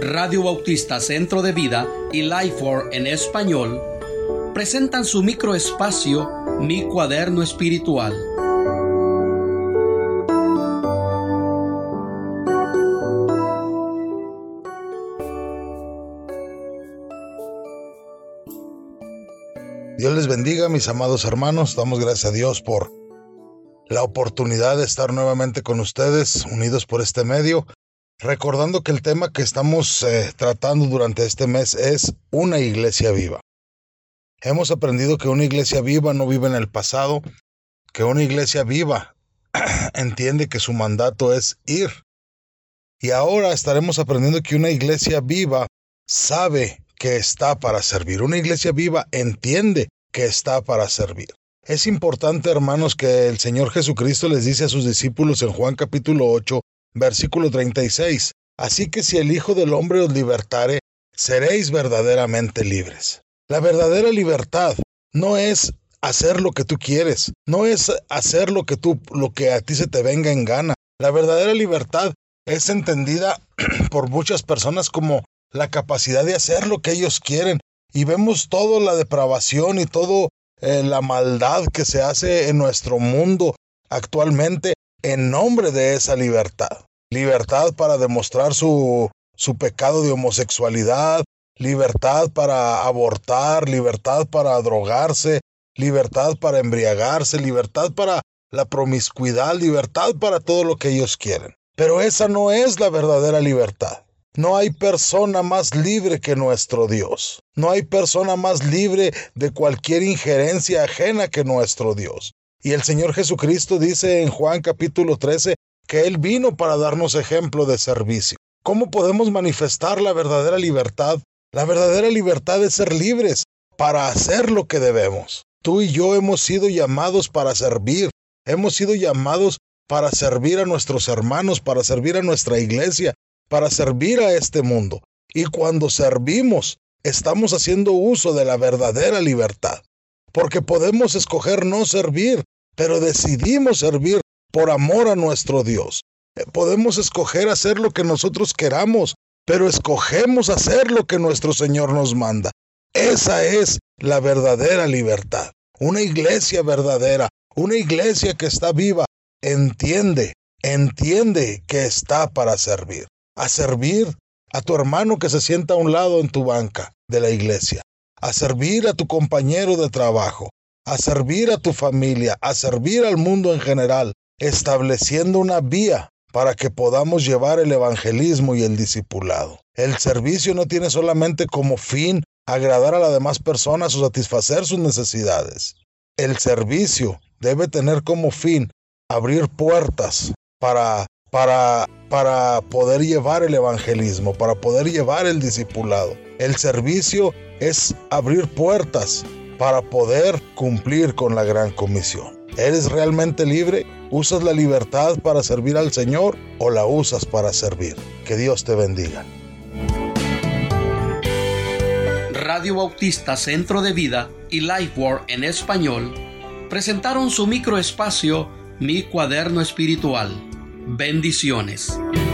Radio Bautista Centro de Vida y Lifeword en español presentan su microespacio Mi Cuaderno Espiritual. Dios les bendiga, mis amados hermanos. Damos gracias a Dios por la oportunidad de estar nuevamente con ustedes, unidos por este medio, recordando que el tema que estamos tratando durante este mes es una iglesia viva. Hemos aprendido que una iglesia viva no vive en el pasado, que una iglesia viva entiende que su mandato es ir. Y ahora estaremos aprendiendo que una iglesia viva sabe que está para servir. Una iglesia viva entiende que está para servir. Es importante, hermanos, que el Señor Jesucristo les dice a sus discípulos en Juan capítulo 8, versículo 36, así que si el Hijo del Hombre os libertare, seréis verdaderamente libres. La verdadera libertad no es hacer lo que tú quieres, no es hacer lo que a ti se te venga en gana. La verdadera libertad es entendida por muchas personas como la capacidad de hacer lo que ellos quieren, y vemos toda la depravación y toda la maldad que se hace en nuestro mundo actualmente en nombre de esa libertad. Libertad para demostrar su pecado de homosexualidad, libertad para abortar, libertad para drogarse, libertad para embriagarse, libertad para la promiscuidad, libertad para todo lo que ellos quieren. Pero esa no es la verdadera libertad. No hay persona más libre que nuestro Dios. No hay persona más libre de cualquier injerencia ajena que nuestro Dios. Y el Señor Jesucristo dice en Juan capítulo 13 que Él vino para darnos ejemplo de servicio. ¿Cómo podemos manifestar la verdadera libertad? La verdadera libertad es ser libres para hacer lo que debemos. Tú y yo hemos sido llamados para servir. Hemos sido llamados para servir a nuestros hermanos, para servir a nuestra iglesia, para servir a este mundo. Y cuando servimos, estamos haciendo uso de la verdadera libertad. Porque podemos escoger no servir, pero decidimos servir por amor a nuestro Dios. Podemos escoger hacer lo que nosotros queramos, pero escogemos hacer lo que nuestro Señor nos manda. Esa es la verdadera libertad. Una iglesia verdadera, una iglesia que está viva, entiende que está para servir. A servir a tu hermano que se sienta a un lado en tu banca de la iglesia, a servir a tu compañero de trabajo, a servir a tu familia, a servir al mundo en general, estableciendo una vía para que podamos llevar el evangelismo y el discipulado. El servicio no tiene solamente como fin agradar a las demás personas o satisfacer sus necesidades. El servicio debe tener como fin abrir puertas para poder llevar el evangelismo, para poder llevar el discipulado. El servicio es abrir puertas para poder cumplir con la gran comisión. ¿Eres realmente libre? ¿Usas la libertad para servir al Señor o la usas para servir? Que Dios te bendiga. Radio Bautista Centro de Vida y Lifeword en español presentaron su microespacio Mi Cuaderno Espiritual. Bendiciones.